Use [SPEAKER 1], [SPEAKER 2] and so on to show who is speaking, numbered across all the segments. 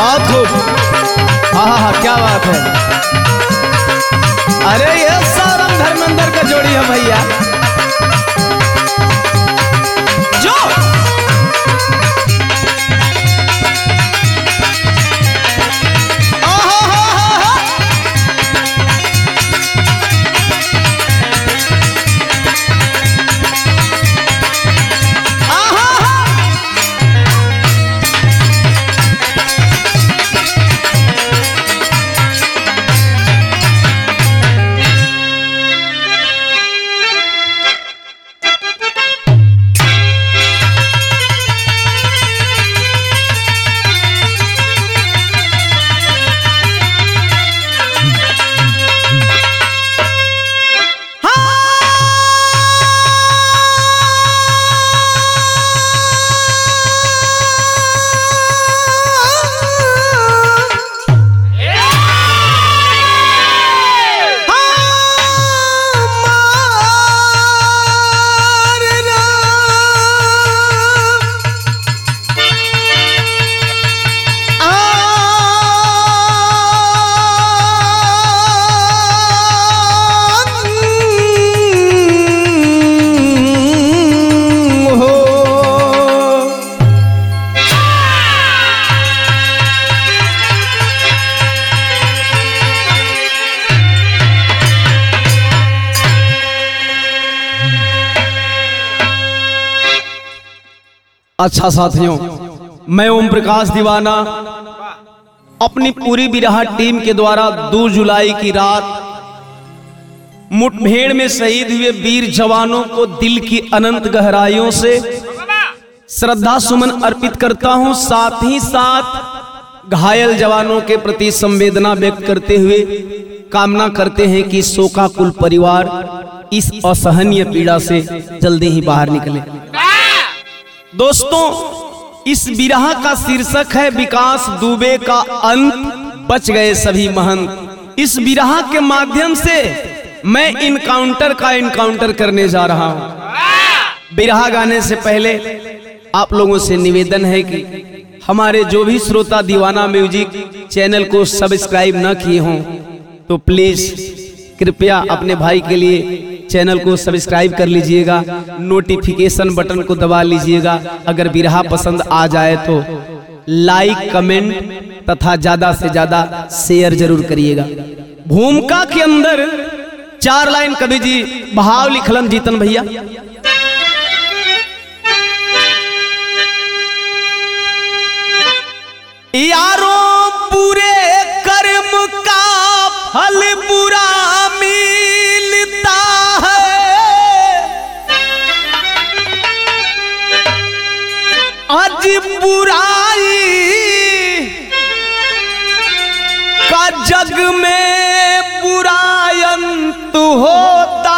[SPEAKER 1] बहुत खूब। हाँ हाँ, क्या बात है। अरे ये सारंग धर्मेंद्र का जोड़ी है भैया। जो अच्छा साथियों, मैं ओम प्रकाश दीवाना अपनी पूरी बिरहा टीम के द्वारा 2 जुलाई की रात मुठभेड़ में शहीद हुए वीर जवानों को दिल की अनंत गहराइयों से श्रद्धा सुमन अर्पित करता हूं। साथ ही साथ घायल जवानों के प्रति संवेदना व्यक्त करते हुए कामना करते हैं कि शोकाकुल परिवार इस असहनीय पीड़ा से जल्दी ही बाहर निकले। दोस्तों, इस बिरहा का शीर्षक है विकास दुबे का अंत, बच गए सभी महंत। इस बिरहा के माध्यम से मैं इनकाउंटर करने जा रहा हूं। बिरहा गाने से पहले आप लोगों से निवेदन है कि हमारे जो भी श्रोता दीवाना म्यूजिक चैनल को सब्सक्राइब न किए हों तो प्लीज कृपया अपने भाई के लिए चैनल को सब्सक्राइब कर लीजिएगा, नोटिफिकेशन बटन को दबा लीजिएगा। अगर बिरहा पसंद आ जाए तो लाइक, कमेंट तथा ज्यादा से ज्यादा शेयर जरूर करिएगा। भूमिका के अंदर 4 लाइन कवि जी भाव लिखलन जीतन भैया। यारों बुरे कर्म का फल बुरा मिलता है, आज बुराई का जग में बुरा अंत होता,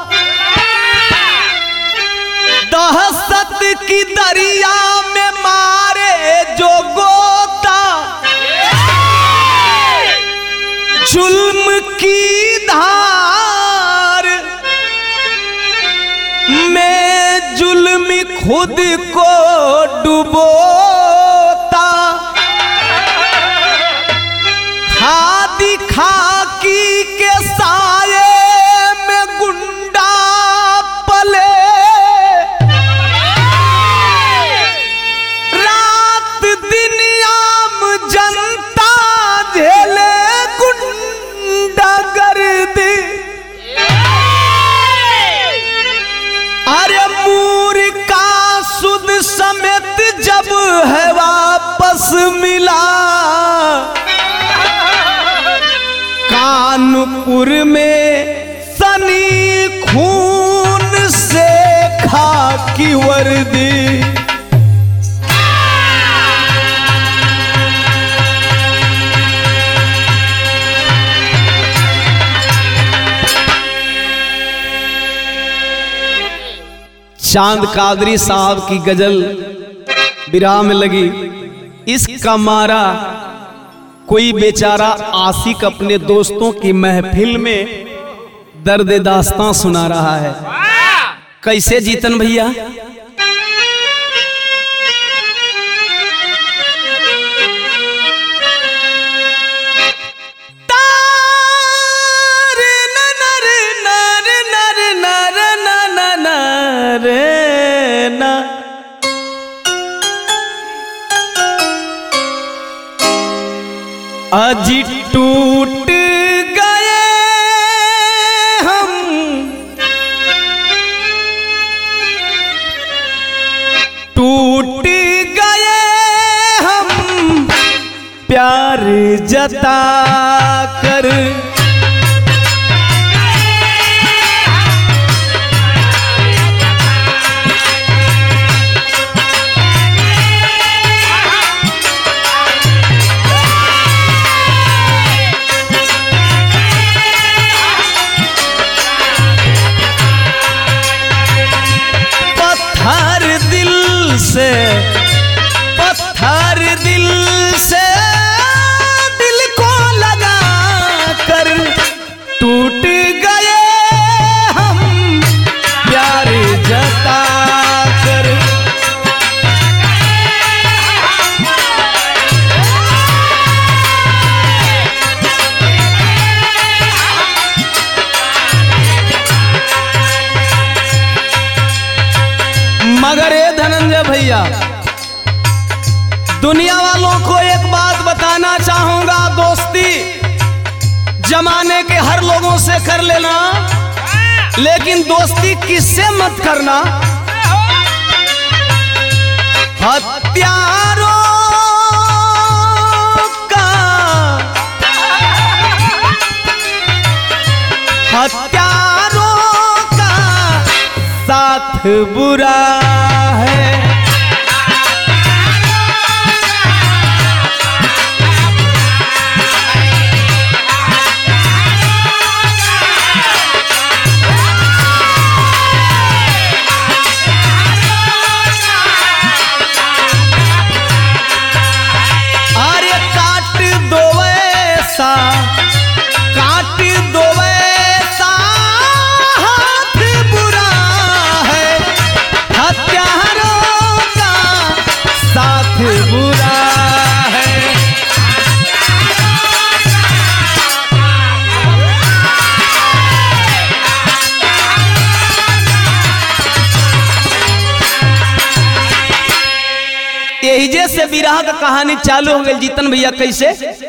[SPEAKER 1] दहशत की दरिया में मारे जो गोता, जुल्म की धार में जुल्म खुद को डुबोता, खादी खाकी के साये में गुंडा पले, रात दिन आम जनता झेले गुंडागर्दी। अरे मूर्खा सुद समेत जब है वापस मिला, कानपुर में सनी खून से खाकी वर्दी। चांद कादरी साहब की गजल बिरहा में लगी। इसका मारा कोई बेचारा आशिक अपने दोस्तों की महफिल में दर्द दास्तां सुना रहा है। कैसे जीतन भैया? अजी टूट गए हम टूट गए हम प्यार जता कर पत्थर दिल से दिल को लगा कर टूट गए हम प्यार जता कर। मगर ये धनंजय भैया, दुनिया वालों को एक बात बताना चाहूंगा, दोस्ती जमाने के हर लोगों से कर लेना, लेकिन दोस्ती किससे मत करना। हत्यारों का साथ बुरा है। काट दो ऐसा हाथ बुरा है, हत्यारों का साथ बुरा है। यही जैसे विरह का कहानी चालू हो गई जीतन भैया। कैसे?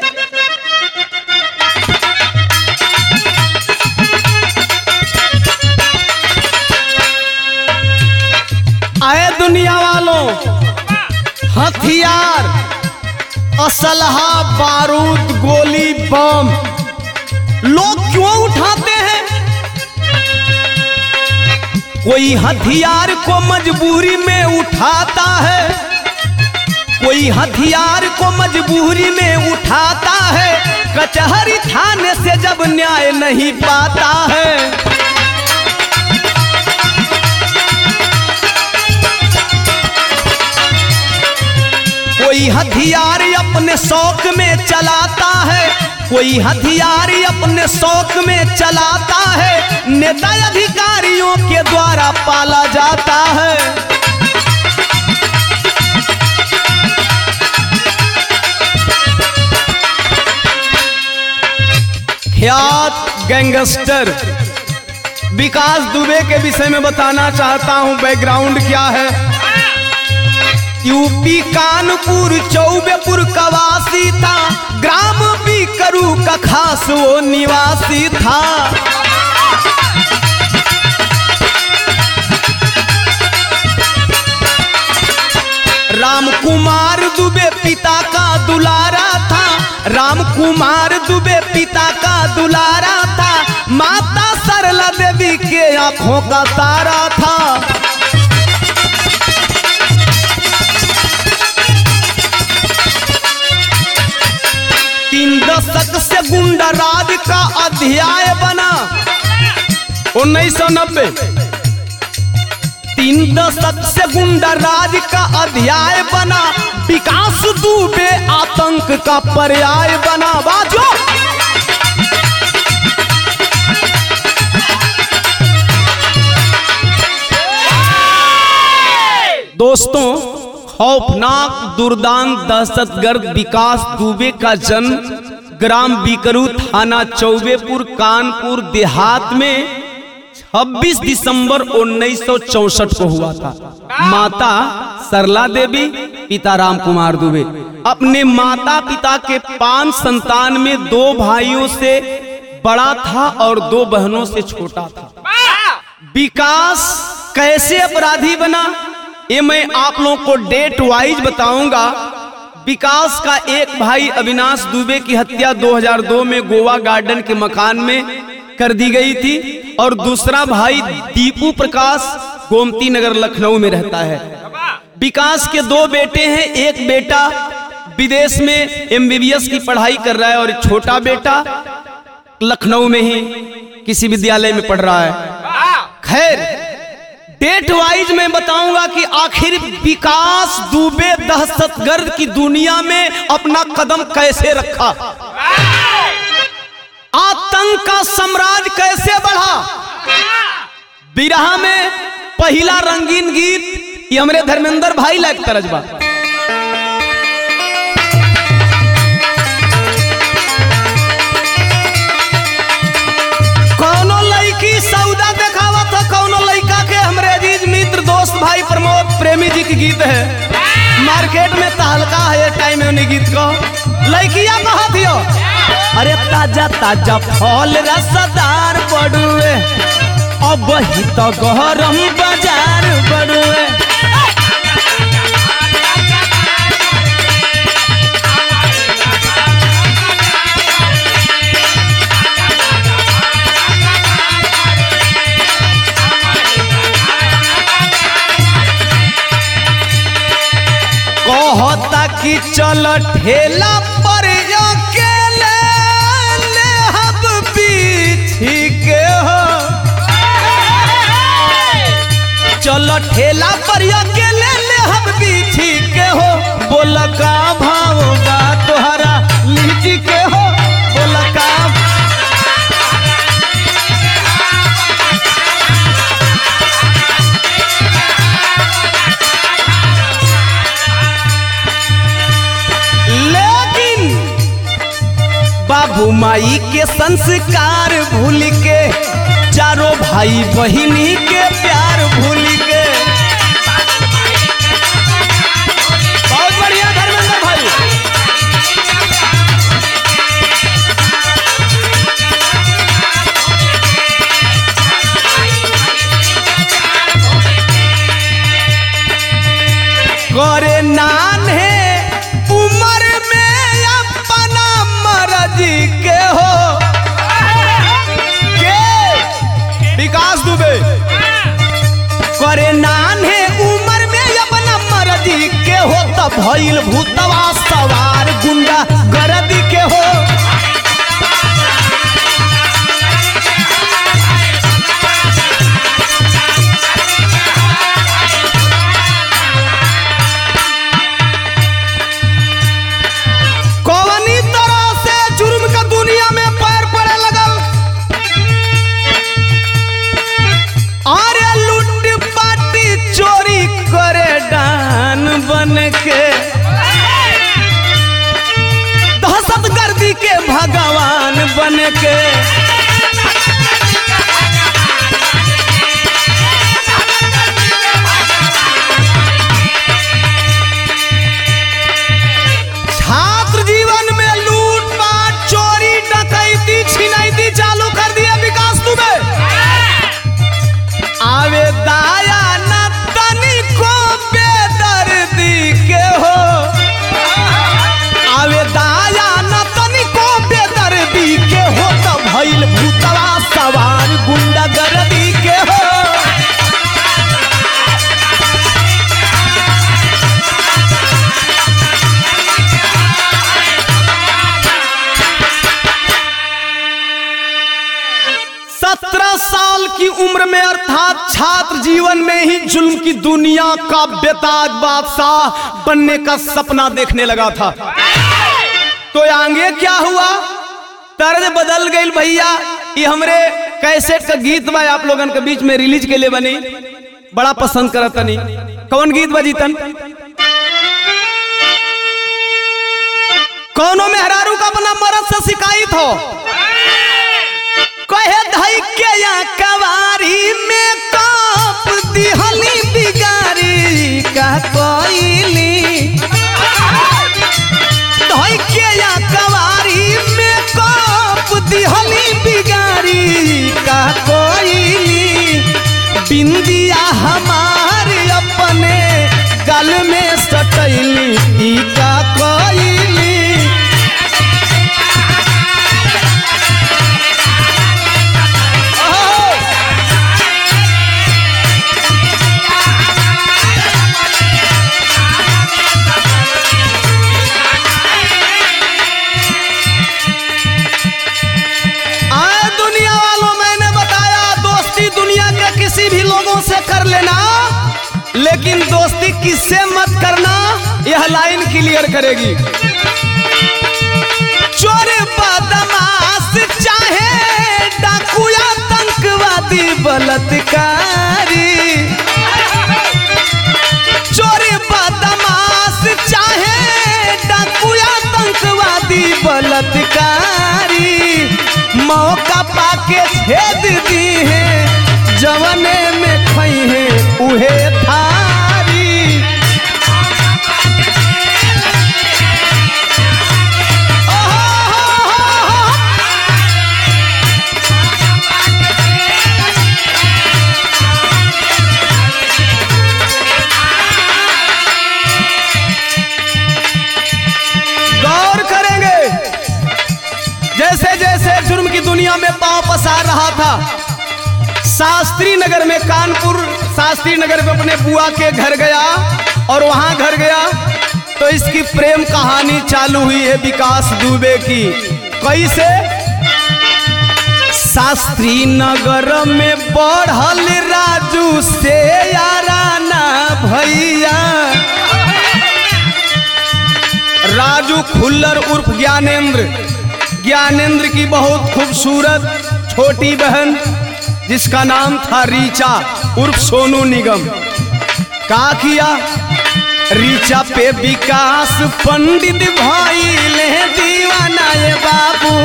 [SPEAKER 1] आए दुनिया वालों, हथियार, असलहा, बारूद, गोली, बम लोग क्यों उठाते हैं? कोई हथियार को मजबूरी में उठाता है, कोई हथियार को मजबूरी में उठाता है, कचहरी थाने से जब न्याय नहीं पाता है। कोई हथियार अपने शौक में चलाता है, कोई हथियार अपने शौक में चलाता है, नेता अधिकारियों के द्वारा पाला जाता है। ख्यात गैंगस्टर विकास दुबे के विषय में बताना चाहता हूं। बैकग्राउंड क्या है? यूपी कानपुर चौबेपुर का वासी था, ग्राम बीकरू का खास वो निवासी था। राम कुमार दुबे पिता का दुलारा था, राम कुमार दुबे पिता का दुलारा था, माता सरला देवी के आंखों का तारा था। 3 दशक से गुंडा राज का अध्याय बना 1990। 3 दशक से गुंडा राज का अध्याय बना, विकास दुबे आतंक का पर्याय बना। बाजो दोस्तों, खौफनाक दुर्दांत दहशतगर्द विकास दुबे का जन्म ग्राम बीकरू थाना चौबेपुर कानपुर देहात में 26 दिसंबर 1964 को हुआ था। माता सरला देवी, पिता राम कुमार दुबे। अपने माता पिता के 5 संतान में 2 भाइयों से बड़ा था और 2 बहनों से छोटा था। विकास कैसे अपराधी बना ये मैं आप लोगों को डेट वाइज बताऊंगा। विकास का एक भाई अविनाश दुबे की हत्या 2002 में गोवा गार्डन के मकान में कर दी गई थी और दूसरा भाई दीपू प्रकाश गोमती नगर लखनऊ में रहता है। विकास के 2 बेटे हैं, एक बेटा विदेश में MBBS की पढ़ाई कर रहा है और छोटा बेटा लखनऊ में ही किसी विद्यालय में पढ़ रहा है। खैर डेट वाइज मैं बताऊंगा कि आखिर विकास दुबे दहशतगर्द की दुनिया में अपना कदम कैसे रखा, आतंक का साम्राज्य कैसे बढ़ा। बिरहा में पहला रंगीन गीत ये हमारे धर्मेंद्र भाई लायक तरजबा। कौनो लड़की सौदा देखावत हो, कौनो लड़का के हमरे अजीज मित्र दोस्त भाई प्रमोद प्रेमी जी की गीत है। मार्केट में तहलका है टाइम में गीत को लड़कियां कहा थी, अरे ताजा ताजा फल रसदार बड़ुए अब ही तो गरम बाजार बड़ुए। कहता कि चल ठेला पर अकेले ले हम पीछी के हो, चल ठेला पर अकेले ले हम पीछी के हो। बोल का भाव बा तोहरा लीची के हो, बोल का बाबू माई के संस्कार भूल के, चारों भाई बहिनी के प्यार भूल के। बहुत बढ़िया धर्मेंद्र भाई। करे नान्हे उम्र में अपना मर्जी के हो के विकास दुबे करे नान्हे उम्र में अपना मर्जी के हो, तब भइल भूतवा सवार गुंडा गर्दी के हो। बन के दहशतगर्दी के भगवान बन के छात्र जीवन में लूटपाट चोरी डकैती छिनैती चालू कर दिया विकास दुबे। आवे दाया न तनी को के हो, आवे दाया न तनिको बेदर्दी के हो, तब भइल भूतवा सवार गुंडा गर्दी के हो। साल की उम्र में अर्थात छात्र जीवन में ही जुल्म की दुनिया का बेताज बादशाह बनने का सपना देखने लगा था। तो आगे क्या हुआ, तर्ज बदल गई भैया। ये हमरे कैसेट का गीत बा आप लोगन के बीच में रिलीज के लिए बनी, बड़ा पसंद करता नहीं। कौन गीत बा जीतन? कौनो मेहरारू का अपना मर्द से शिकायत हो, कहे धई के या कवारी में काप दिहली बिगारी का कोइली। बिगाड़ी का कोई बिंदिया हमारे अपने गल में सटैली ई का कोई। से कर लेना लेकिन दोस्ती किससे मत करना, यह लाइन क्लियर करेगी। चोर बदमाश चाहे डाकू या आतंकवादी बलात्कारी, चोर बदमाश चाहे डाकू या आतंकवादी बलात्कारी, मौका पाके छेद दी है जवने में खई है उहे थारी। गौर करेंगे जैसे जैसे जुर्म की दुनिया में पांव पसार रहा था, शास्त्री नगर में, कानपुर शास्त्री नगर में अपने बुआ के घर गया और वहां घर गया तो इसकी प्रेम कहानी चालू हुई है विकास दुबे की। कैसे? शास्त्री नगर में बढ़ल राजू से याराना भैया, राजू खुल्लर उर्फ ज्ञानेंद्र, ज्ञानेंद्र की बहुत खूबसूरत छोटी बहन जिसका नाम था रीचा उर्फ सोनू निगम। का किया? रीचा पे विकास पंडित भइले दीवाना ये बाबू,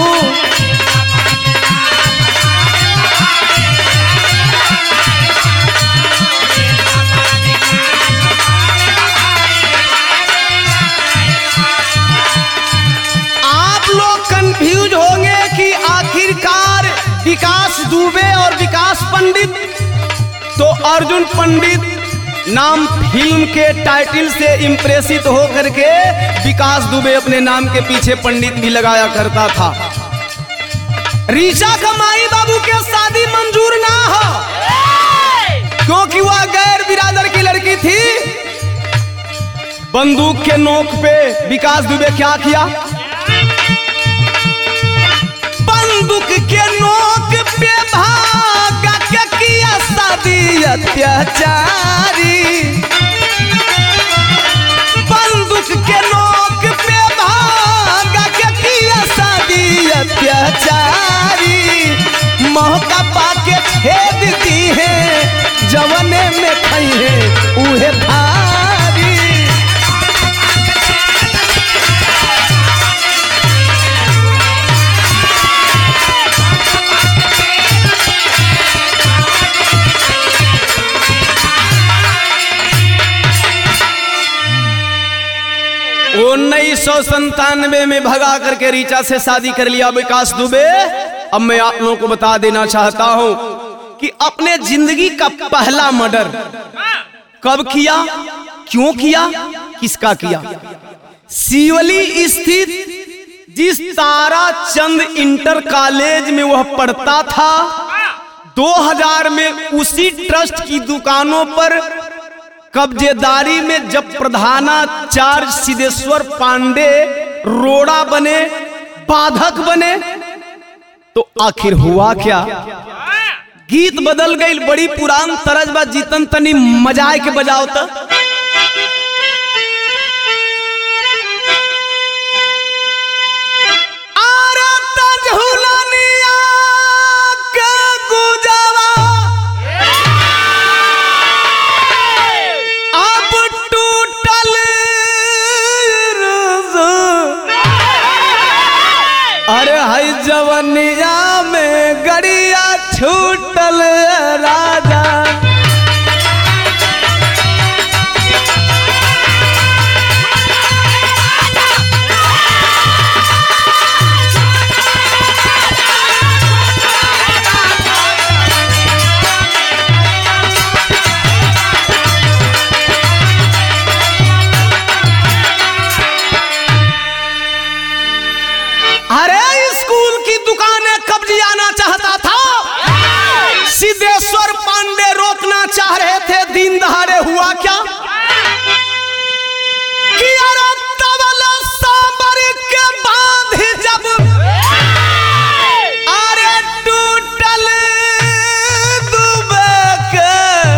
[SPEAKER 1] आप लोग कंफ्यूज होंगे कि आखिरकार विकास दुबे और विकास पंडित, तो अर्जुन पंडित नाम फिल्म के टाइटल से इंप्रेसित हो करके विकास दुबे अपने नाम के पीछे पंडित भी लगाया करता था। रीचा का माई बाबू के शादी मंजूर ना हो क्योंकि वह गैर बिरादर की लड़की थी। बंदूक के नोक पे विकास दुबे क्या किया? बंदूक के नोक पे भागा के किया शादी अत्याचारी, बंदूक के नोक पे भागा के किया शादी अत्याचारी, मौका पाके छेद दी है जवने में खई है उहे भारी। वो 1997 में भगा करके रीचा से शादी कर लिया विकास दुबे। अब मैं आप लोगों को बता देना चाहता हूं कि अपने जिंदगी का पहला मर्डर कब किया, क्यों किया, किसका किया? शिवली स्थित जिस तारा चंद इंटर कॉलेज में वह पढ़ता था, 2000 में उसी ट्रस्ट की दुकानों पर कब्जेदारी में जब प्रधानाचार्य सिद्धेश्वर पांडे रोड़ा बने, बाधक बने, तो आखिर हुआ क्या? गीत बदल गई, बड़ी पुरान तरज बा, जीतन तनी मजाए के बजाओ तो। अरे हाय जवनिया में गड़िया छूटल राजा, रह रहे थे दिन दहाड़े हुआ क्या कि अरे तबल सांबर के बांध जब अरे टूटल दुबे के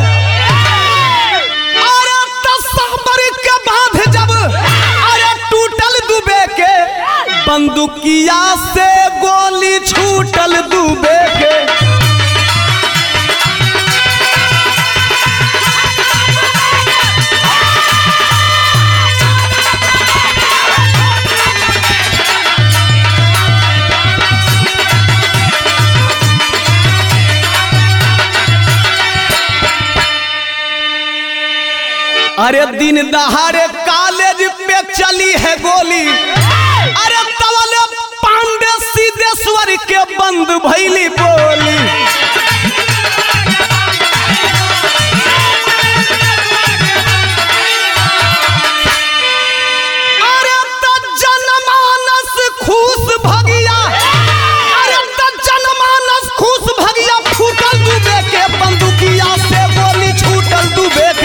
[SPEAKER 1] अरे सांबर के बांध जब अरे टूटल दुबे के बंदूकिया से गोली छूटल दुबे के अरे दिन दहाड़े कॉलेज पे चली है गोली अरे तवले पांडे सिद्धेश्वर के बंद भैली बोली अरे त जनमानस खुश भगिया अरे त जनमानस खुश भगिया फूटल दुबे के बंदूकिया से गोली छूटल दुबे के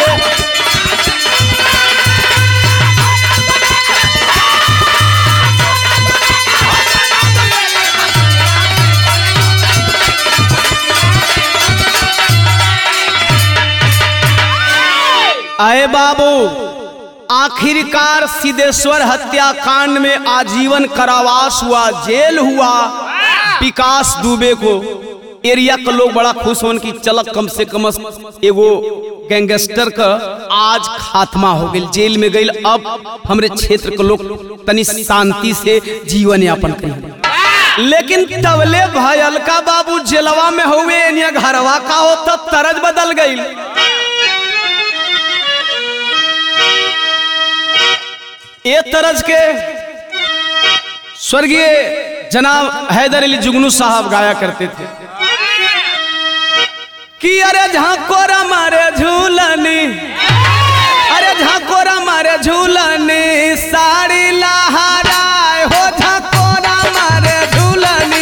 [SPEAKER 1] अरे बाबू आखिरकार सिद्धेश्वर हत्याकांड में आजीवन कारावास हुआ, जेल हुआ। विकास दुबे को एरिया के लोग बड़ा खुश होन की चलक कम से कम एगो गैंगस्टर का आज खात्मा हो गई, जेल में गई। अब हमारे क्षेत्र के लोग तनी शांति से जीवन यापन करें। लेकिन तबले भाई अलका बाबू जेलवा में हुए घरवा का होता तरज बदल गई। ये तरज के स्वर्गीय जनाब हैदर अली जुगनू साहब गाया करते थे कि अरे झांकोरा मारे झूलनी, अरे झांकोरा मारे झूलनी, साड़ी लहराए हो झांकोरा मारे झूलनी।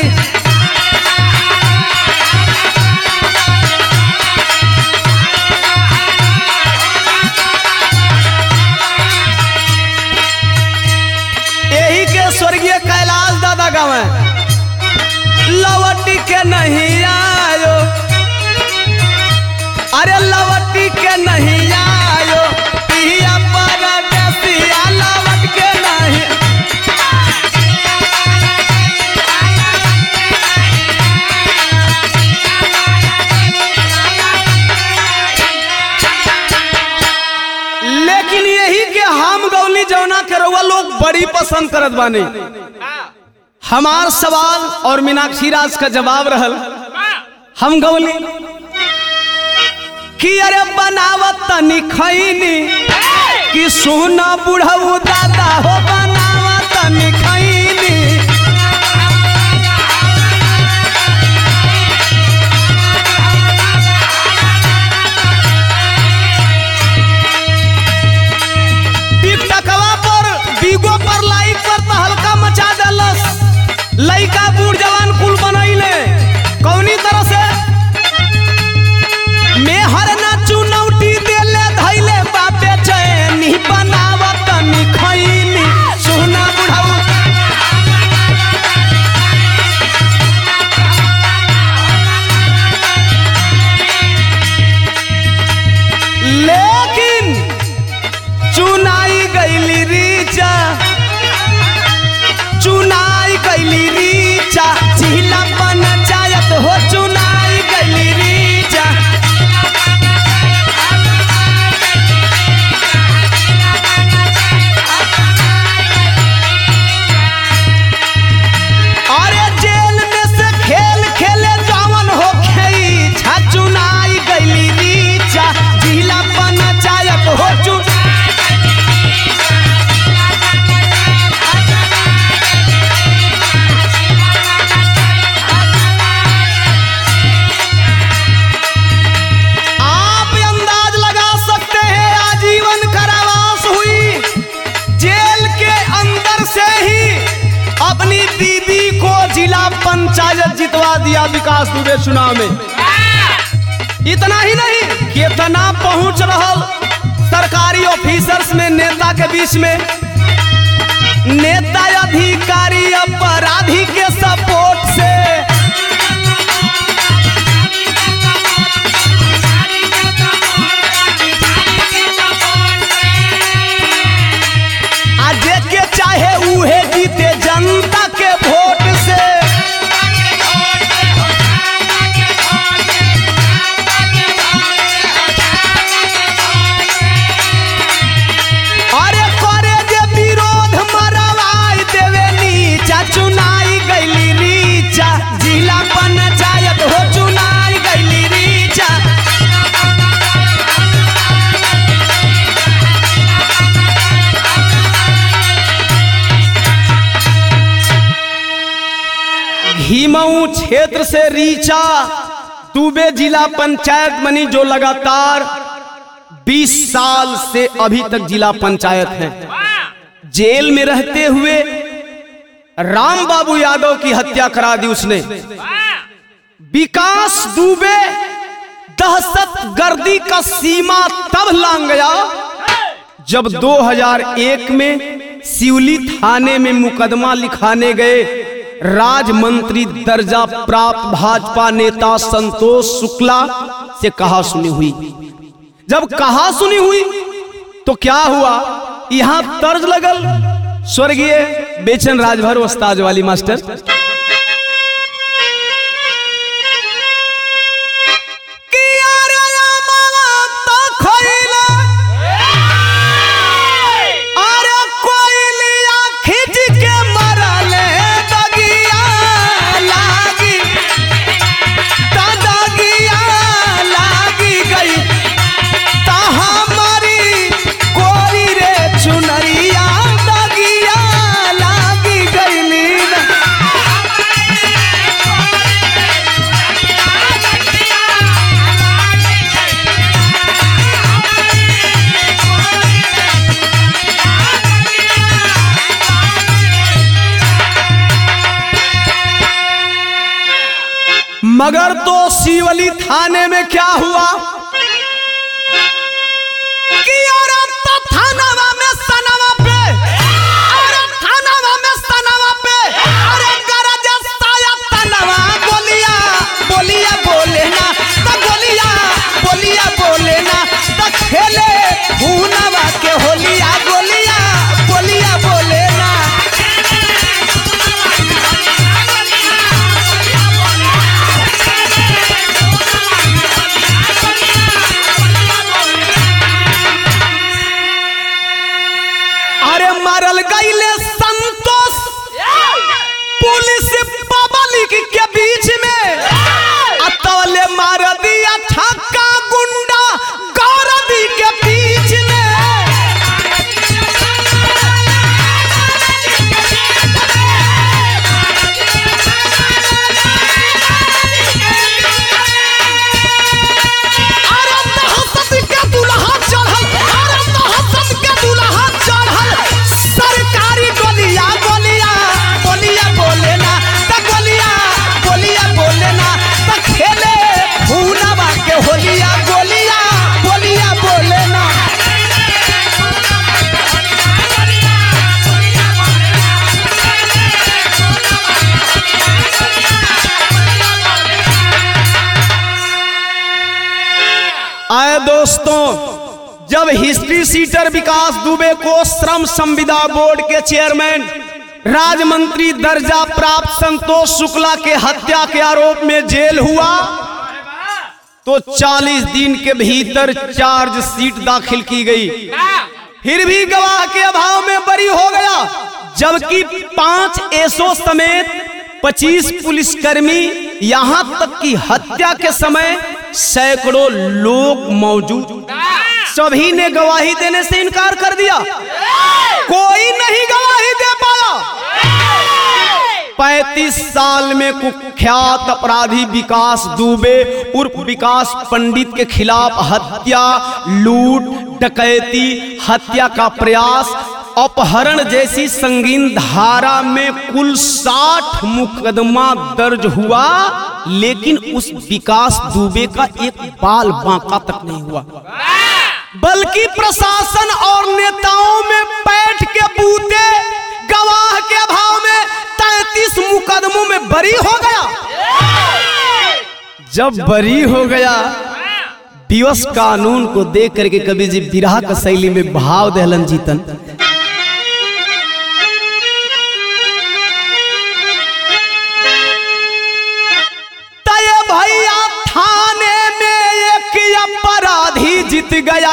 [SPEAKER 1] यही के स्वर्गीय कैलाश दादा गावे लवटी के नहीं आयो, अरे लवटी के नहीं आयो, पिया परदेसिया लवट के नहीं। लेकिन यही के हम गौली जौना के रउआ लोग बड़ी पसंद करत बानी। हमार सवाल और मीनाक्षी राज का जवाब रहल, हम गौली कि अरे बनावत तनी खैनी कि सोना बुढ़ऊ दादा हो, बनावत तनी खैनी। टिकटकवा पर बीगो पर लाइक पर तो हल्का मचा देलस, लइका बूढ़ जवान कुल बनैले कौनी तरह से मैं हर ना चुनौती देले धैले बापे चैनी, बनावत तनी खैनी सोना बुढ़ऊ। लेकिन चुनाई गईली रीचा, चुनाई गईली रीचा, जिला पंचायत हो चुनाई गईली रीचा। अरे जेल में से खेल खेले जवन हो खेई छा, चुनाई गईली रीचा, जिला पंचायत हो चुनाई। आप अंदाज लगा सकते हैं आजीवन कारावास हुई, जेल के अंदर से ही अपनी दीदी को जिला पंचायत जितवा दिया विकास दुबे चुनाव में। इतना ही नहीं, कितना पहुंच रहल सरकारी ऑफिसर्स में, नेता के बीच में, नेता अधिकारी अपराधी के सपोर्ट से आज के चाहे उहे जीते जनता के वोट से। अरे करे जे विरोध मरवाई देवे नीचा, चुनाई गईली रीचा, जिला पंचायत हो चुनाई गईली रीचा। घीमऊ क्षेत्र से रीचा दुबे जिला पंचायत बनी, जो लगातार 20 साल से अभी तक जिला पंचायत है। जेल में रहते हुए राम बाबू यादव की हत्या करा दी उसने। विकास दुबे दहशतगर्दी का सीमा तब लांग गया जब 2001 में सिवली थाने में मुकदमा लिखाने गए राज्य मंत्री दर्जा प्राप्त भाजपा नेता संतोष शुक्ला से कहा सुनी हुई। जब कहा सुनी हुई तो क्या हुआ, यहां तर्ज लगल स्वर्गीय बेचन राजभर उस्ताद वाली मास्टर। मगर तो सिवली थाने में क्या हुआ कि थानावा में सनावा पे, थानावा में सनावा पे, अरे गरज साया तनवा, बोलिया बोलिया बोले ना तो बोलिया बोलिया बोले ना तो खेले भूनवा के होलिया, बोलिया बोलिया बोले ना। मरल गईले संतोष पुलिस पब्लिक के बीच में, अतवले मार दिया छक्का गुंडा गौरदी के बीच में। अरे दहशत के दुल्हा चढ़ल, अरे दहशत के दुल्हा चढ़ल, सरकारी गोलिया गोलिया बोलिया बोले ना तो गोलिया बोलिया बोले ना तो खेले भूनवा के होलिया, गोलिया बोलिया बोले ना। आए दोस्तों, जब हिस्ट्री सीटर विकास दुबे को श्रम संविदा बोर्ड के चेयरमैन राज्य मंत्री दर्जा प्राप्त संतोष शुक्ला के हत्या के आरोप में जेल हुआ तो 40 दिन के भीतर चार्जशीट दाखिल की गई, फिर भी गवाह के अभाव में बरी हो गया। जबकि 5 एसओ समेत 25 पुलिसकर्मी, यहां तक कि हत्या के समय सैकड़ों लोग मौजूद, सभी ने गवाही देने से इनकार कर दिया, कोई नहीं गवाही दे पाया। 35 साल में कुख्यात अपराधी विकास दुबे उर्फ विकास पंडित के खिलाफ हत्या, लूट, डकैती, हत्या का प्रयास, अपहरण जैसी संगीन धारा में कुल 60 मुकदमा दर्ज हुआ लेकिन उस विकास दुबे का एक बाल बांका तक नहीं हुआ, बल्कि प्रशासन और नेताओं में बैठ के बूते गवाह के अभाव में 33 मुकदमों में बरी हो गया। जब बरी हो गया, दिवस कानून को देख करके कवि जी बिरहा का शैली में भाव दहलन जीतन। तय भैया थाने में एक अपराधी जीत गया,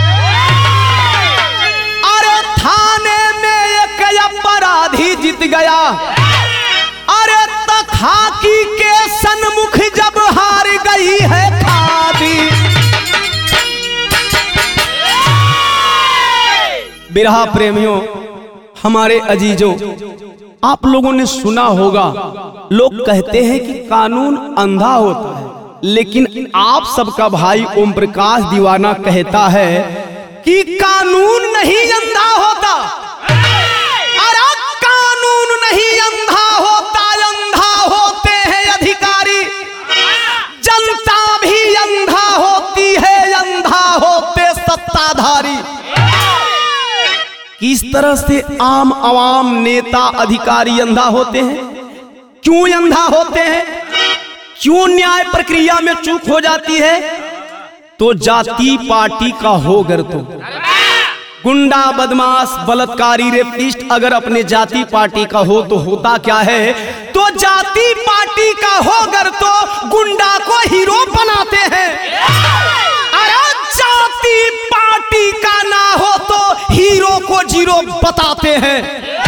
[SPEAKER 1] अरे थाने में एक अपराधी जीत गया, अरे तखाकी के सन्मुख जब हार गई है खादी। बिरहा प्रेमियों, हमारे अजीजों, आप लोगों ने सुना होगा, लोग कहते हैं कि कानून अंधा होता है, लेकिन आप सबका भाई ओम प्रकाश दीवाना कहता है कि कानून नहीं अंधा होता। अरे कानून नहीं अंधा होता, अंधा होते हैं अधिकारी, जनता भी अंधा होती है, अंधा होते सत्ताधारी। किस तरह से आम आवाम नेता अधिकारी अंधा होते हैं? क्यों अंधा होते हैं? क्यों न्याय प्रक्रिया में चूक हो जाती है? तो जाति पार्टी का हो गर तो गुंडा बदमाश बलात्कारी रेपिस्ट अगर अपने जाति पार्टी का हो तो होता क्या है, तो जाति पार्टी का हो गर तो गुंडा को हीरो बनाते हैं। अरे जाति पार्टी का ना हो तो हीरो को जीरो बताते हैं।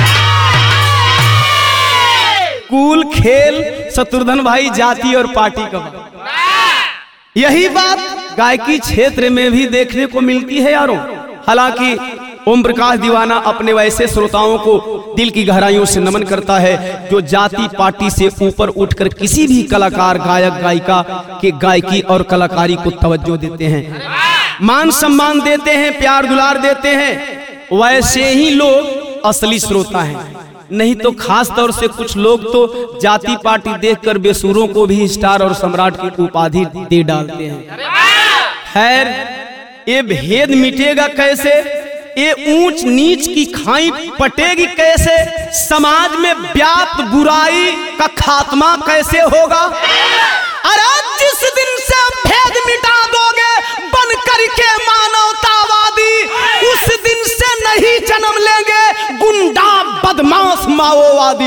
[SPEAKER 1] कूल खेल शत्रुघ्न भाई जाति और पार्टी का। यही बात गायकी क्षेत्र में भी देखने को मिलती है यारों। हालांकि ओम प्रकाश दीवाना अपने वैसे श्रोताओं को दिल की गहराइयों से नमन करता है जो जाति पार्टी से ऊपर उठकर किसी भी कलाकार गायक गायिका के गायकी और कलाकारी को तवज्जो देते हैं, मान सम्मान देते हैं, प्यार दुलार देते हैं। वैसे ही लोग असली श्रोता हैं। नहीं तो खास तौर से कुछ लोग तो जाति पार्टी देखकर बेसुरों को भी स्टार और सम्राट की उपाधि दे डालते हैं। खैर, ये भेद मिटेगा कैसे? ये ऊंच नीच की खाई पटेगी कैसे? समाज में व्याप्त बुराई का खात्मा कैसे होगा? अरे जिस दिन से भेद मिटा दोगे बन करके मानवतावादी, उस दिन से नहीं जन्म लेंगे गुंडा बदमाश माओवादी।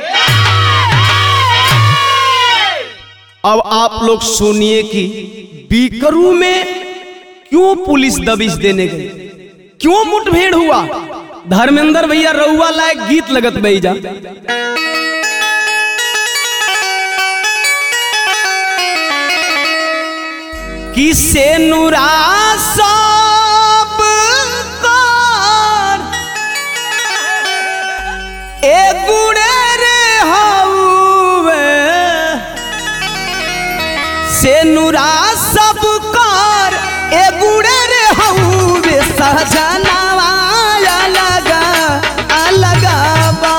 [SPEAKER 1] अब आप लोग सुनिए कि बीकरू में क्यों पुलिस दबिश देने गई, क्यों मुठभेड़ हुआ। धर्मेंद्र भैया रउआ लायक गीत लगत भैया। किसे नुरा सब कर ए गुड़े रे हउवे, से नुरा सब कर ए गुड़े रे हउवे, सहजनवा अलगा अलगा बा।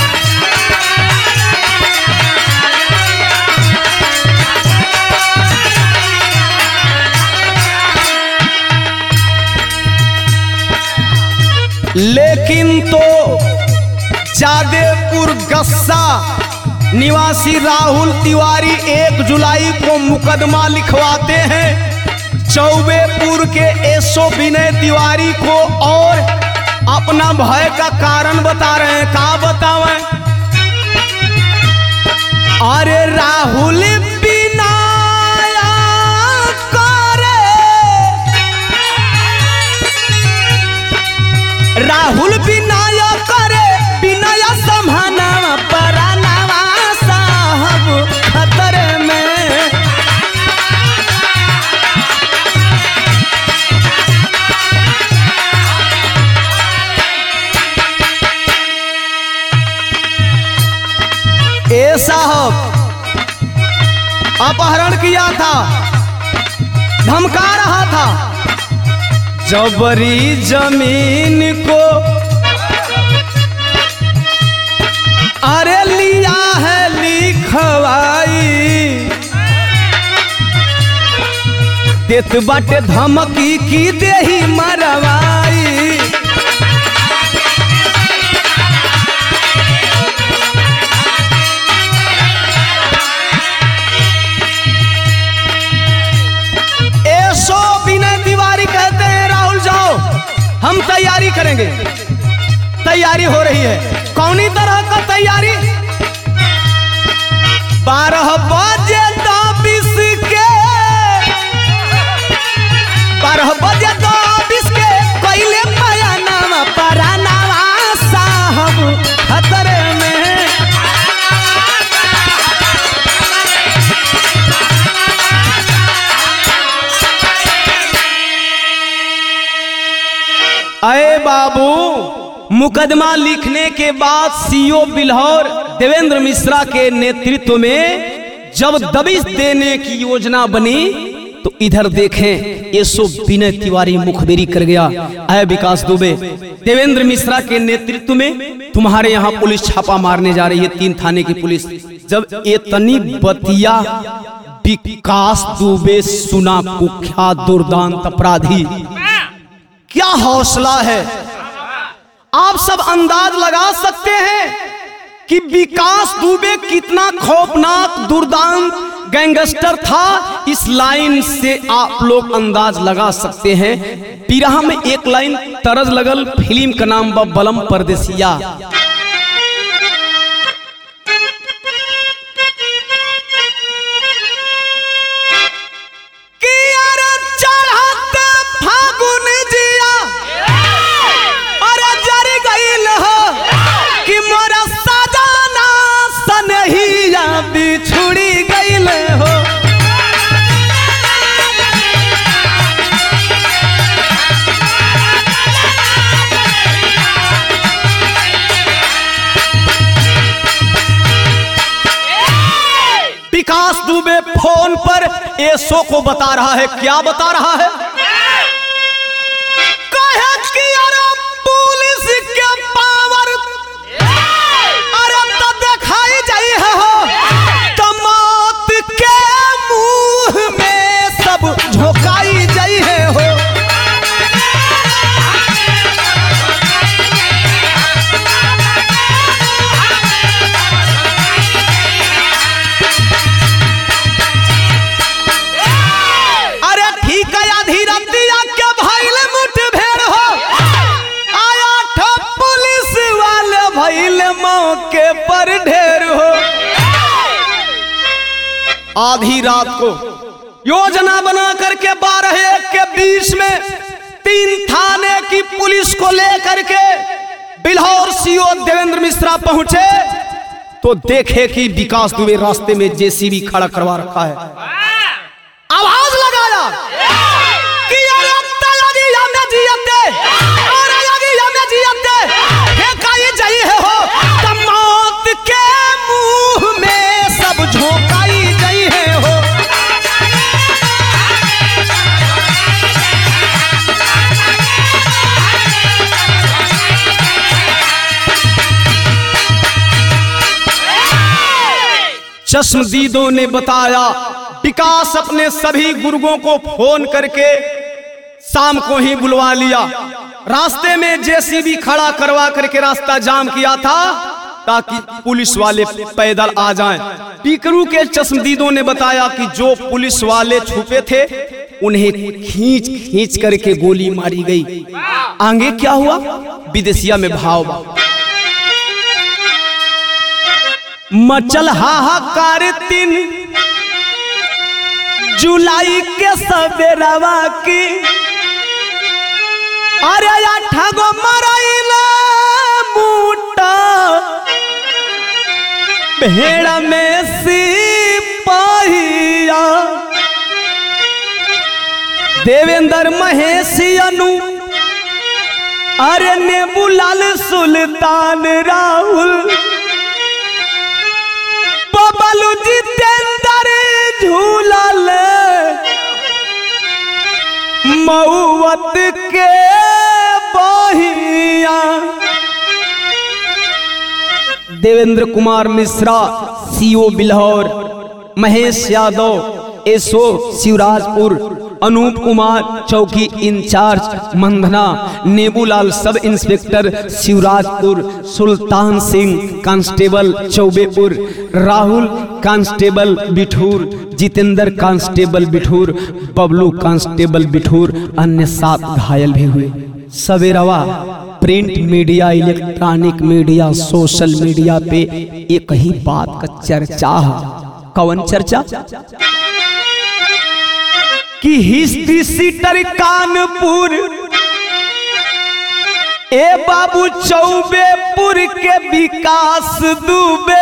[SPEAKER 1] लेकिन तो जादेपुर गस्सा निवासी राहुल तिवारी 1 जुलाई को मुकदमा लिखवाते हैं चौबेपुर के एसओ विनय तिवारी को, और अपना भय का कारण बता रहे हैं। क्या बतावें? अरे राहुल राहुल विनय करे विनय समाना परानावा साहब खतरे में। ए साहब अपहरण किया था, धमका रहा था, जबरी जमीन को अरे लिया है लिखवाई, देत बाटे धमकी की देही मरवाई। ऐसो विनय तिवारी कहते हैं राहुल जाओ हम तैयारी करेंगे। तैयारी हो रही है, कौनी तरह का तैयारी? 12 बजे 20 के 12 बजे 20 के कोयले पयानावा परानावा साहब खतरे में। अरे बाबू, मुकदमा लिखने के बाद सीओ बिल्हौर देवेंद्र मिश्रा के नेतृत्व में जब दबिश देने की योजना बनी तो इधर देखें एसो विनय तिवारी मुखबिरी कर गया। अय विकास दुबे, देवेंद्र मिश्रा के नेतृत्व में तुम्हारे यहाँ पुलिस छापा मारने जा रही है, 3 थाने की पुलिस। जब इतनी बतिया विकास दुबे सुना, कुख्यात दुर्दांत अपराधी, क्या हौसला है। आप सब अंदाज लगा सकते हैं कि विकास दुबे कितना खौफनाक दुर्दांत गैंगस्टर था। इस लाइन से आप लोग अंदाज लगा सकते हैं। पिराहा में एक लाइन तरज लगल, फिल्म का नाम बलम परदेसिया। बिछुड़ी गईल हो, विकास दुबे फोन पर एसो को बता रहा है। क्या बता रहा है? कहे कि अरे पुलिस के पावर अरे तो दिखाई जाई है हो, झोंकाई जाई है हो। अरे ठीक है, आधी रतिया के भइल मुठभेड़ हो, आया ठो पुलिस वाले भइल मौके पर ढेर हो। आधी रात को योजना बना करके 12 के बीच में 3 थाने की पुलिस को लेकर के बिल्हौर सीओ देवेंद्र मिश्रा पहुंचे तो देखे कि विकास दुबे रास्ते में जेसीबी खड़ा करवा रखा है। आवाज लगाया कि मौत के मुंह में सब झोंकाई गई है हो। चश्मदीदों ने बताया विकास अपने सभी गुर्गों को फोन करके शाम को ही बुलवा लिया। रास्ते में जेसीबी खड़ा करवा करके रास्ता जाम किया था ताकि पुलिस वाले पैदल आ जाएं। पीकरू के चश्मदीदों ने बताया कि जो पुलिस वाले छुपे थे उन्हें खींच खींच करके गोली मारी गई। आगे क्या हुआ विदेशिया में भाव मचल हाहाकार 3 जुलाई के सवेरवा की। अरे 8 गो मरैला मूटा भेड़ में सिपाहिया। देवेंद्र महेशी अनु अरे नेबुलाल सुल्तान राहुल बबलू जितेंद्र झूलल मऊवत के बहिया। देवेंद्र कुमार मिश्रा सीओ बिल्हौर, महेश यादव एसओ शिवराजपुर, अनूप कुमार चौकी in charge Mandhana, Nebulal sub inspector Shivrajpur, Sultan Singh constable Chaubepur, Rahul constable Bithoor, Jitendra constable Bithoor, Bablu constable Bithoor, अन्य 7 घायल भी हुए। सवेरवा print media, electronic media, social media पे एक ही बात का चर्चा है। कौन चर्चा? कि हिस्ट्री सीटर कानपुर ए बाबू चौबेपुर के विकास दुबे,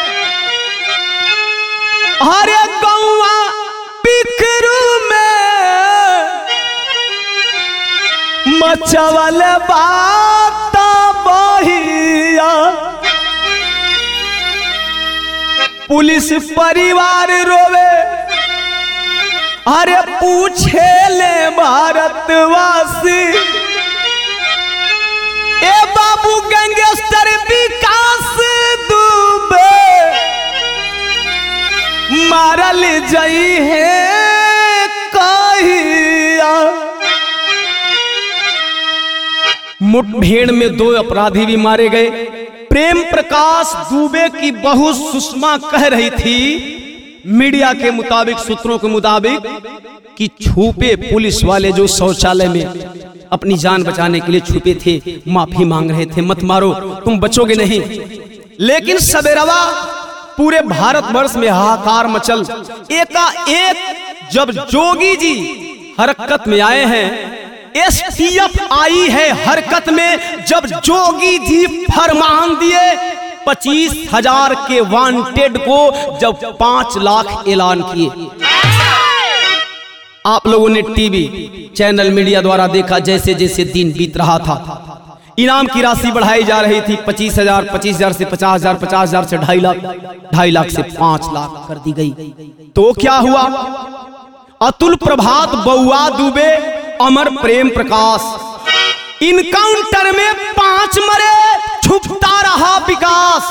[SPEAKER 1] हरे गौवा पिकरू में मचवल बात बहिया, पुलिस परिवार रोवे, अरे पूछे ले भारतवासी, ए बाबू गैंगस्टर विकास दुबे मारल जई है कहिया। मुठभेड़ में 2 अपराधी भी मारे गए। प्रेम प्रकाश दुबे की बहू सुषमा कह रही थी मीडिया के मुताबिक, सूत्रों के मुताबिक, कि छुपे पुलिस वाले जो शौचालय में अपनी जान बचाने के लिए छुपे थे, माफी मांग रहे थे, मत मारो तुम बचोगे नहीं। लेकिन सवेरवा पूरे भारतवर्ष में हाहाकार मचल। एकाएक जब जोगी जी हरकत में आए हैं, एसटीएफ आई है हरकत में, जब जोगी जी फरमान दिए 25,000 के वांटेड को जब 5 लाख ऐलान किए। आप लोगों ने टीवी चैनल मीडिया द्वारा देखा, जैसे जैसे दिन बीत रहा था इनाम की राशि बढ़ाई जा रही थी। 25,000, 25,000 से 50,000, 50,000 से 2.5 लाख, 2.5 लाख से 5 लाख कर दी गई। तो क्या हुआ? अतुल प्रभात, बउआ दुबे, अमर प्रेम प्रकाश, इनकाउंटर में 5 मरे, छुपता रहा विकास।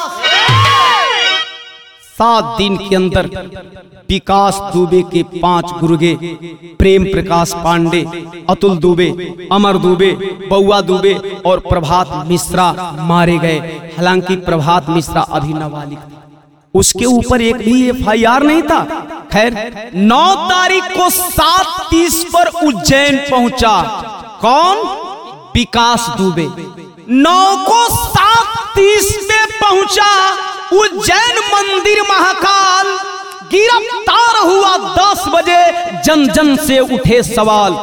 [SPEAKER 1] 7 दिन के अंदर विकास दुबे के 5 गुर्गे, प्रेम प्रकाश पांडे, अतुल दुबे, अमर दुबे, बउआ दुबे और प्रभात मिश्रा मारे गए। हालांकि प्रभात मिश्रा अभी नाबालिग थी, उसके ऊपर एक भी एफआईआर नहीं था। खैर 9 तारीख को 7:30 पर उज्जैन पहुंचा। कौन? विकास दुबे। 9 को 7:30 पे पहुंचा उज्जैन मंदिर महाकाल, गिरफ्तार हुआ 10 बजे। जन जन से उठे सवाल।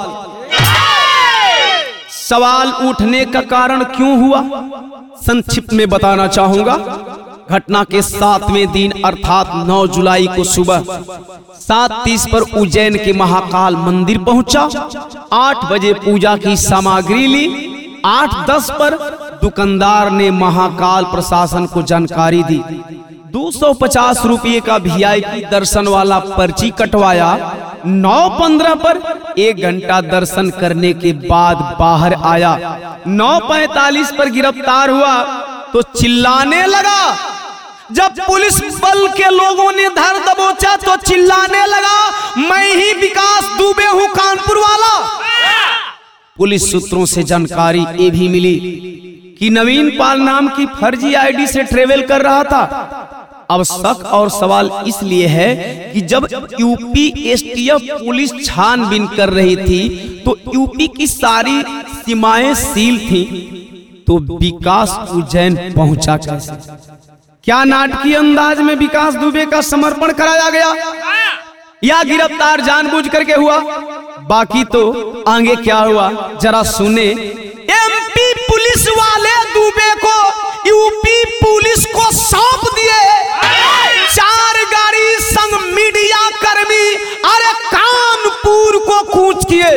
[SPEAKER 1] सवाल उठने का कारण क्यों हुआ, संक्षिप्त में बताना चाहूंगा। घटना के 7वें दिन अर्थात 9 जुलाई को सुबह 7:30 पर उज्जैन के महाकाल मंदिर पहुंचा। 8 बजे पूजा की सामग्री ली। 8:10 पर दुकानदार ने महाकाल प्रशासन को जानकारी दी। 250 रुपये का वीआईपी दर्शन वाला पर्ची कटवाया। 9:15 पर 1 घंटा दर्शन करने के बाद बाहर आया। 9:45 पर गिरफ्तार हुआ तो चिल्लाने लगा। जब पुलिस बल के लोगों ने धर दबोचा तो चिल्लाने लगा, मैं ही विकास दुबे हूं कानपुर वाला। पुलिस सूत्रों से जानकारी ये भी मिली कि नवीन पाल नाम की फर्जी आईडी से ट्रेवल कर रहा था। अब शक और सवाल इसलिए है कि जब यूपी एसटीएफ पुलिस छानबीन कर रही थी तो यूपी की सारी सीमाएं सील थी, तो विकास उज्जैन पहुंचा कैसे? क्या नाटकीय अंदाज में विकास दुबे का समर्पण कराया गया या गिरफ्तार जानबूझ करके हुआ? बाकी तो आगे क्या हुआ जरा सुने। एमपी पुलिस वाले दुबे को यूपी पुलिस को सौंप दिए। 4 गाड़ी संग मीडिया कर्मी अरे कानपुर को कूच किए।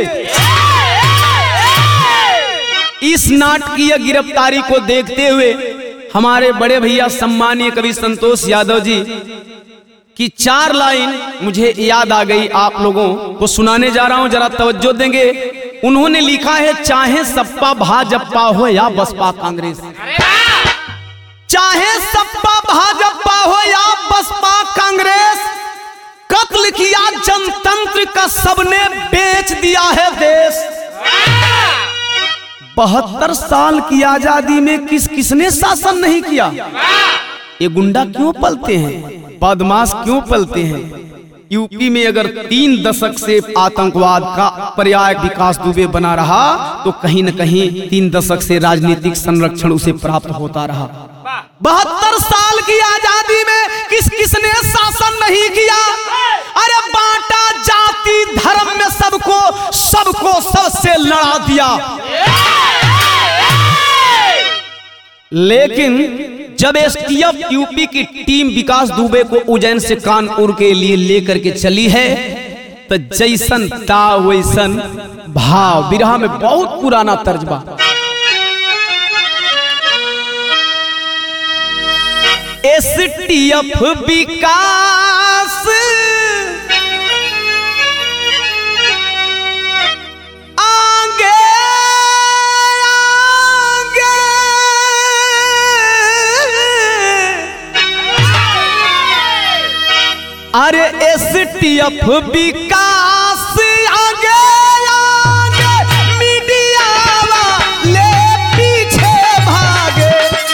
[SPEAKER 1] इस नाटकीय गिरफ्तारी को देखते हुए हमारे बड़े भैया सम्मानीय कवि संतोष यादव जी की 4 लाइन मुझे याद आ गई, आप लोगों को सुनाने जा रहा हूं, जरा तवज्जो देंगे। उन्होंने लिखा है, चाहे सपा भाजपा हो या बसपा कांग्रेस, चाहे सपा भाजपा हो या बसपा कांग्रेस, कत्ल किया जनतंत्र का, सबने बेच दिया है देश। 72 साल की आजादी में किसने शासन नहीं किया? ये गुंडा क्यों पलते हैं, बदमाश क्यों पलते हैं? यूपी में अगर 3 दशक से आतंकवाद का पर्याय विकास दुबे बना रहा, तो कहीं न कहीं 3 दशक से राजनीतिक संरक्षण उसे प्राप्त होता रहा। 72 साल की आजादी में किसने शासन नहीं किया? अरे बांटा जाति धर्म में सबको सबसे लड़ा दिया। लेकिन जब एसटीएफ यूपी की टीम विकास दुबे को उज्जैन से कानपुर के लिए लेकर के चली है, तो जैसन ता वैसन भाव। बिरहा में बहुत पुराना तर्जबा। एसटीएफ विकास अरे एसटीएफ विकास आगे आगे, मीडिया वाले पीछे भागे।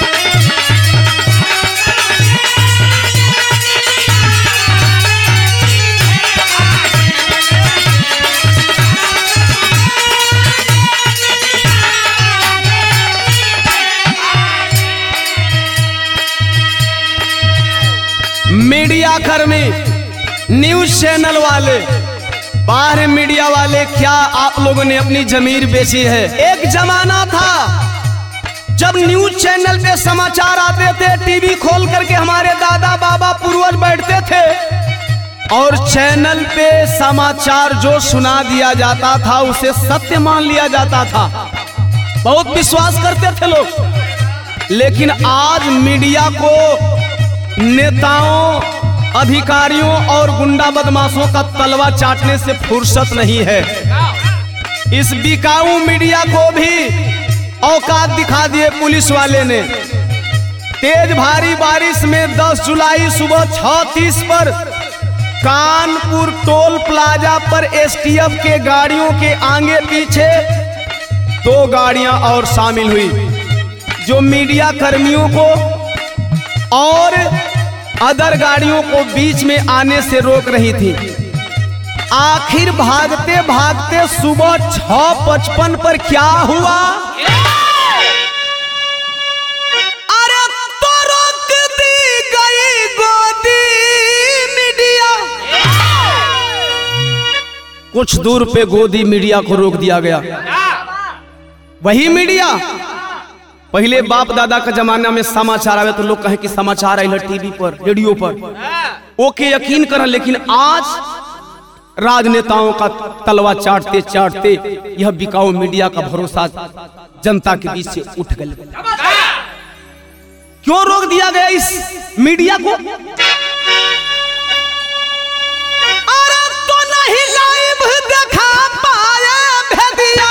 [SPEAKER 1] मीडिया कर्मी, न्यूज चैनल वाले, बाहर मीडिया वाले, क्या आप लोगों ने अपनी जमीर बेची है? एक जमाना था जब न्यूज चैनल पे समाचार आते थे, टीवी खोल करके हमारे दादा बाबा पूर्वज बैठते थे और चैनल पे समाचार जो सुना दिया जाता था उसे सत्य मान लिया जाता था। बहुत विश्वास करते थे लोग। लेकिन आज मीडिया को नेताओं, अधिकारियों और गुंडा बदमाशों का तलवा चाटने से फुर्सत नहीं है। इस बिकाऊ मीडिया को भी औकात दिखा दिए पुलिस वाले ने। तेज भारी बारिश में 10 जुलाई सुबह 6:30 पर कानपुर टोल प्लाजा पर एसटीएफ के गाड़ियों के आगे पीछे 2 गाड़ियां और शामिल हुई, जो मीडिया कर्मियों को और अदर गाड़ियों को बीच में आने से रोक रही थी। आखिर भागते भागते सुबह 6:55 पर क्या हुआ? अरे तो रोक दी गई गोदी मीडिया। कुछ दूर पे गोदी मीडिया को रोक दिया गया। वही मीडिया पहले बाप दादा का जमाना में समाचार आवे तो लोग कहे कि समाचार आए टीवी पर, रेडियो पर, ओके यकीन कर। लेकिन आज राजनेताओं का तलवा चाटते चाटते यह बिकाऊ मीडिया का भरोसा जनता के बीच से उठ गया। क्यों रोक दिया गया इस मीडिया को? अरे तो नहीं लाइव दिखा पाए भेदिया।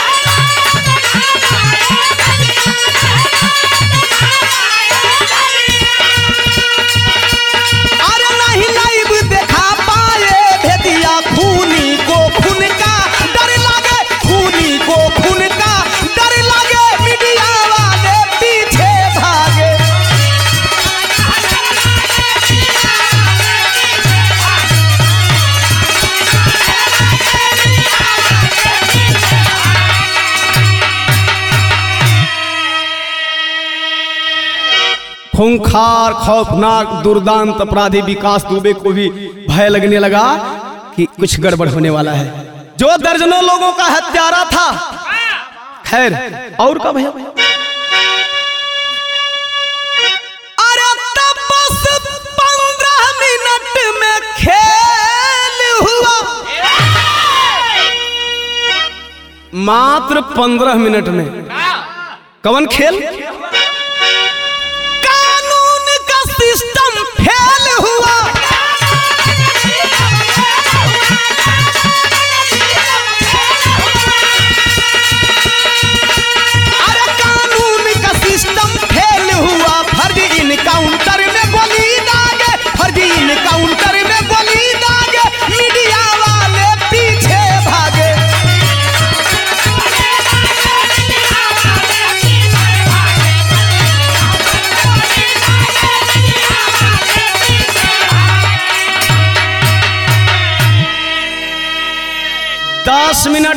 [SPEAKER 1] खूनी को खून का डर लागे, खूनी को खून का डर लागे, मीडिया वाले पीछे भागे। खूंखार, खौफनाक, दुर्दांत अपराधी विकास दुबे को भी भय लगने लगा कि कुछ गड़बड़ होने वाला है। जो दर्जनों लोगों का हत्यारा था, खैर और का भय। अरे तब बस 15 मिनट में खेल हुआ। मात्र 15 मिनट में कौन खेल? कानून का सिस्टम फेल हुआ। इनकाउंटर में गोली दागे, फर्जी इनकाउंटर में गोली दागे।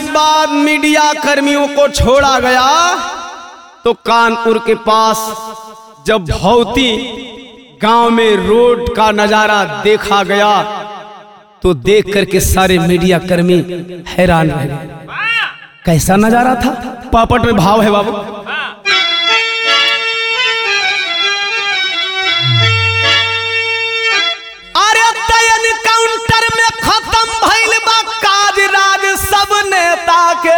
[SPEAKER 1] बाद मीडिया कर्मियों को छोड़ा गया तो कानपुर के पास जब भौती गांव में रोड का नजारा देखा गया तो देख करके सारे मीडिया कर्मी हैरान रह गए। कैसा नजारा था? पापट में भाव है बाबू। अरे तयन काउंटर में खत्म भइल बा काज राज सब नेता के,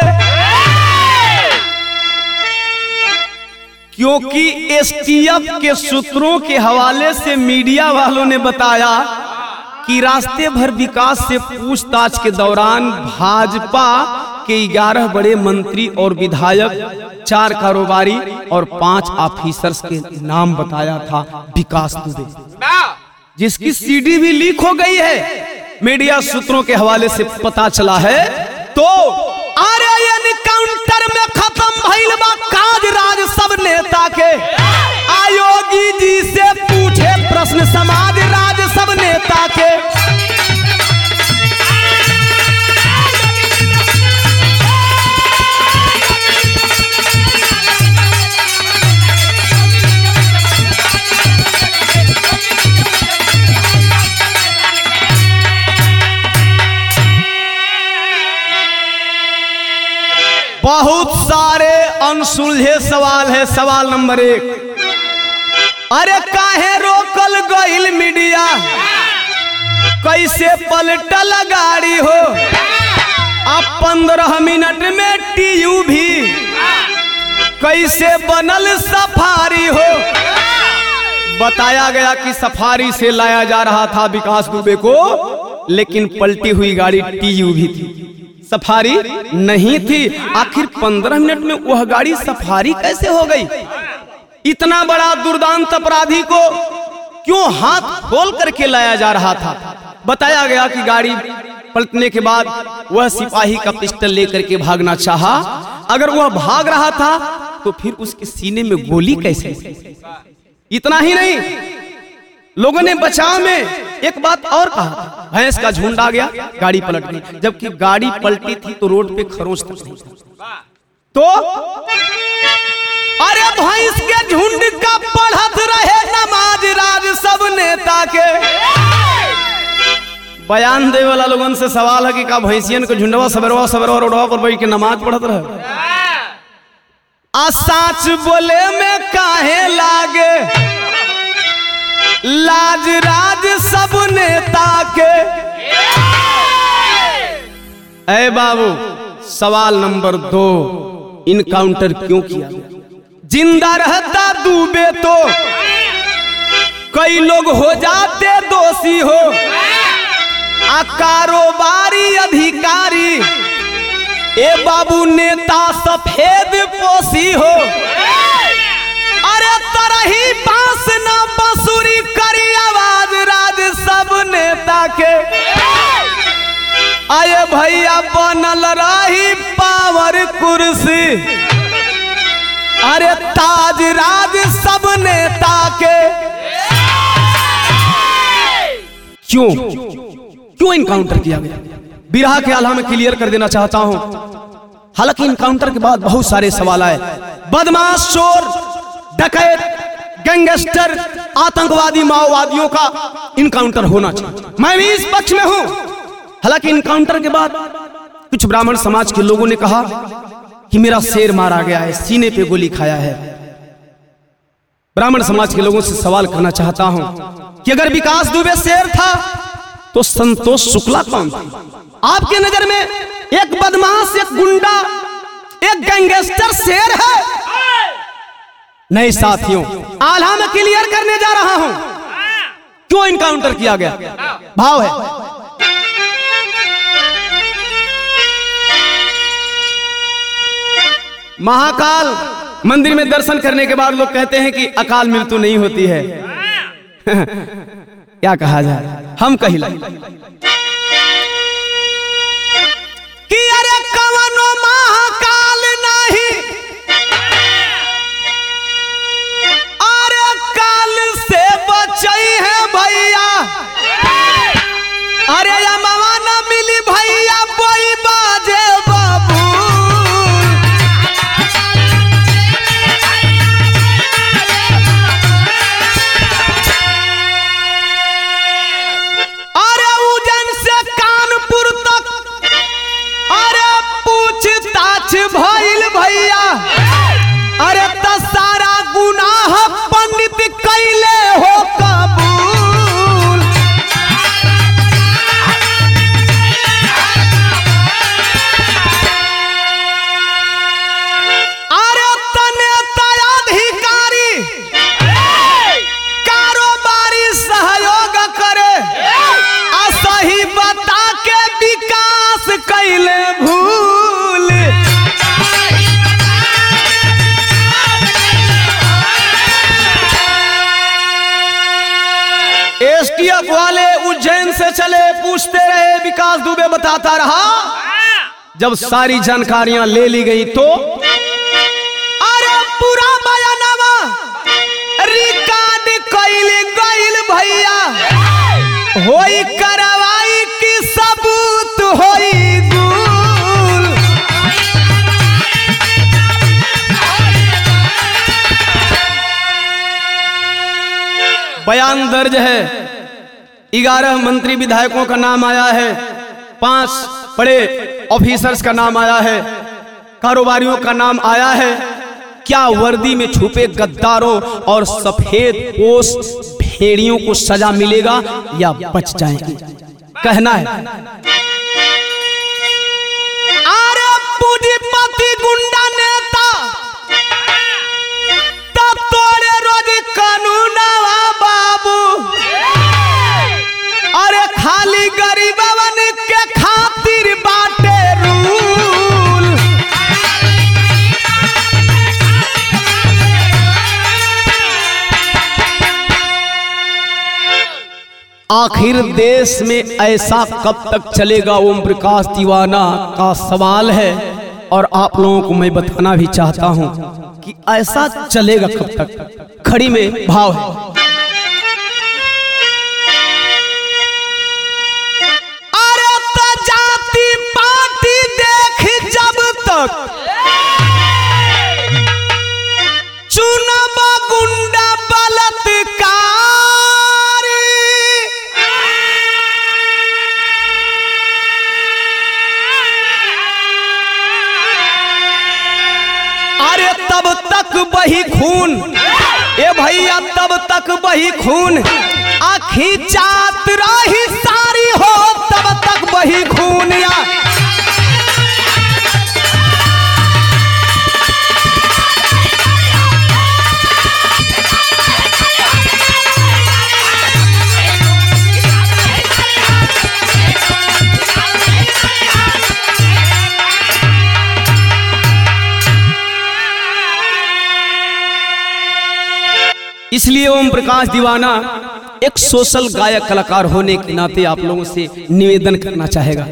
[SPEAKER 1] क्योंकि एसटीएफ के सूत्रों के हवाले से मीडिया वालों ने बताया कि रास्ते भर विकास से पूछताछ के दौरान भाजपा के 11 बड़े मंत्री और विधायक, 4 कारोबारी और 5 ऑफिसर्स के नाम बताया था विकास दुबे, जिसकी सीडी भी लीक हो गई है। मीडिया सूत्रों के हवाले से पता चला है। तो आर्यन काउंटर में खत्म भइल बा काज राज सब नेता के, आयोगी जी से पूछे प्रश्न समाज राज सब नेता के। बहुत सारे अनसुलझे सवाल है। सवाल नंबर 1, अरे काहे रोकल गइल मीडिया, कैसे पलटल गाड़ी हो, अब 15 मिनट में टीयू भी कैसे बनल सफारी हो। बताया गया कि सफारी से लाया जा रहा था विकास दुबे को, लेकिन पलटी हुई गाड़ी टीयू भी थी, सफारी नहीं थी। आखिर 15 मिनट में वह गाड़ी सफारी कैसे हो गई? इतना बड़ा दुर्दांत अपराधी को क्यों हाथ खोल करके लाया जा रहा था? बताया गया कि गाड़ी पलटने के बाद वह सिपाही का पिस्टल लेकर के भागना चाहा। अगर वह भाग रहा था तो फिर उसके सीने में गोली कैसे? इतना ही नहीं, लोगों ने बचाव में एक बात और कहा, भैंस का झुंड आ गया, गाड़ी पलट गई। जबकि गाड़ी पलटी थी तो रोड पे खरोंच तक नहीं था। तो अरे भैंस के झुंड का पढ़त रहे नमाज राज सब नेता के। बयान दे वाला लोगों से सवाल है कि का भैंसियन को झुंडवा सबरवा सबरवा रोडवा पर बैठ के नमाज पढ़त रहे? आ साच बोले में काहे लागे लाज राज सब नेता के। ऐ बाबू, सवाल नंबर 2, इनकाउंटर क्यों किया गया? जिंदा रहता दुबे तो कई लोग हो जाते दोषी हो, आ कारोबारी अधिकारी ए बाबू नेता सफेद पोसी हो। अरे तरही बांस ना बंसुरी करी आवाज राज सब नेता के। आए भैया बनल रही पावर कुर्सी, अरे ताज राज सब नेता के। क्यों इनकाउंटर किया गया? बिरहा के आला में क्लियर कर देना चाहता हूं। हालांकि इनकाउंटर के बाद बहुत सारे सवाल आए। बदमाश, चोर, डकैत, गैंगस्टर, आतंकवादी, माओवादियों का इनकाउंटर होना चाहिए। मैं भी इस पक्ष में हूं। हालांकि इनकाउंटर के बाद कुछ ब्राह्मण समाज के लोगों ने कहा कि मेरा शेर मारा गया है, सीने पे गोली खाया है। ब्राह्मण समाज के लोगों से सवाल करना चाहता हूं कि अगर विकास दुबे शेर था तो संतोष शुक्ला कौन था? आपके नजर में एक बदमाश, एक गुंडा, एक गैंगस्टर शेर है? नहीं साथियों, आल्हा में क्लियर करने जा रहा हूं क्यों इनकाउंटर किया गया। भाव है, महाकाल मंदिर में दर्शन करने के बाद लोग कहते हैं कि अकाल मृत्यु नहीं होती है। क्या कहा जाए, हम कहिला कि अरे कवनो महाकाल नहीं, अरे काल से बचई है भैया। अरे अमवा न मिली भैया कोई बाजे बाबू कैले भूल। एसटीएफ वाले उज्जैन से चले, पूछते रहे, विकास दुबे बताता रहा। जब सारी जानकारियां ले ली गई तो अरे पूरा बयानवा रिकॉर्ड कैल गइल भैया, होई कार्रवाई की सबूत होई गुल। बयान दर्ज है, 11 मंत्री विधायकों का नाम आया है, 5 बड़े ऑफिसर्स का नाम आया है, कारोबारियों का नाम आया है। क्या वर्दी में छुपे गद्दारों और सफेद पोश भेड़ियों को सजा मिलेगा या बच जाएंगे? कहना है अरे पूंजीपति गुंडा नेता तब तोड़े रोज कानूनवा बाबू, अरे खाली गरीबवन के खातिर बाटे रूल। आखिर देश में ऐसा कब तक चलेगा, ओम प्रकाश दीवाना का सवाल है। और आप लोगों को मैं बताना भी चाहता हूं कि ऐसा चलेगा कब तक। खड़ी में भाव है, अरे तो जाति पार्टी देख जब तक चुनाव गुंडा बलात्कार, तब तक बही खून, ए भैया तब तक बही खून, आखी चात रही सारी हो तब तक बही खून। या इसलिए ओम प्रकाश दीवाना एक सोशल गायक कलाकार होने के नाते आप लोगों से निवेदन करना चाहेगा,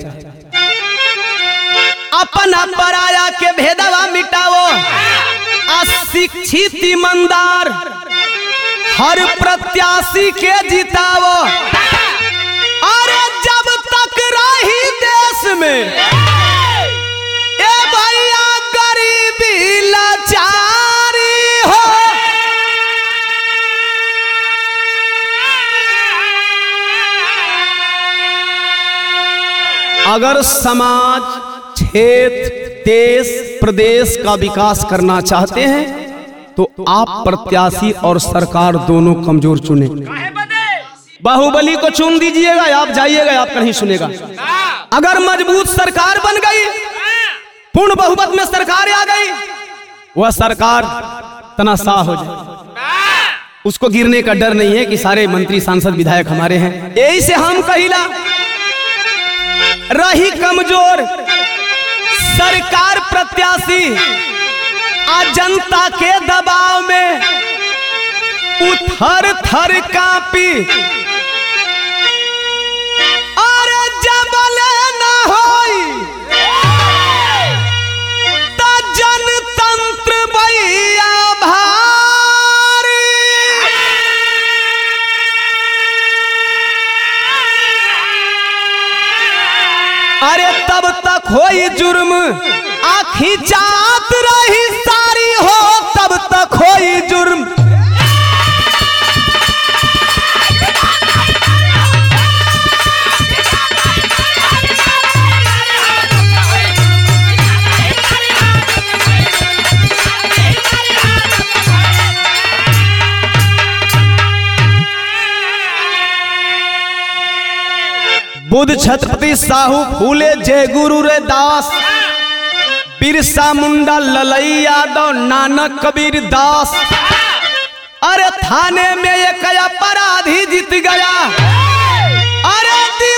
[SPEAKER 1] अपना पराया के भेदवा मिटाओ, अशिक्षित ईमानदार हर प्रत्याशी के जिताओ। अरे जब तक रही देश में ए भैया गरीबी लाचारी हो, अगर समाज, क्षेत्र, देश, प्रदेश का विकास करना चाहते हैं तो आप प्रत्याशी और सरकार दोनों कमजोर चुने। बाहुबली को चुन दीजिएगा, आप जाइएगा, आपका नहीं सुनेगा। अगर मजबूत सरकार बन गई, पूर्ण बहुमत में सरकार आ गई, वह सरकार तनाशाह हो जाए, उसको गिरने का डर नहीं है कि सारे मंत्री सांसद विधायक हमारे हैं। यही से हम कहिला, रही कमजोर सरकार प्रत्याशी आ जनता के दबाव में उथर थर कांपी, और जबल न होई त जनतंत्र भैया भारी। अरे तब तक होई जुर्म, आखी जात रही सारी हो तब तक होई जुर्म। बुद्ध, छत्रपति साहू फूले, जय गुरु रे दास, बिरसा मुंडा, ललई यादव, नानक कबीर दास। अरे थाने में एक अपराधी जीत गया, अरे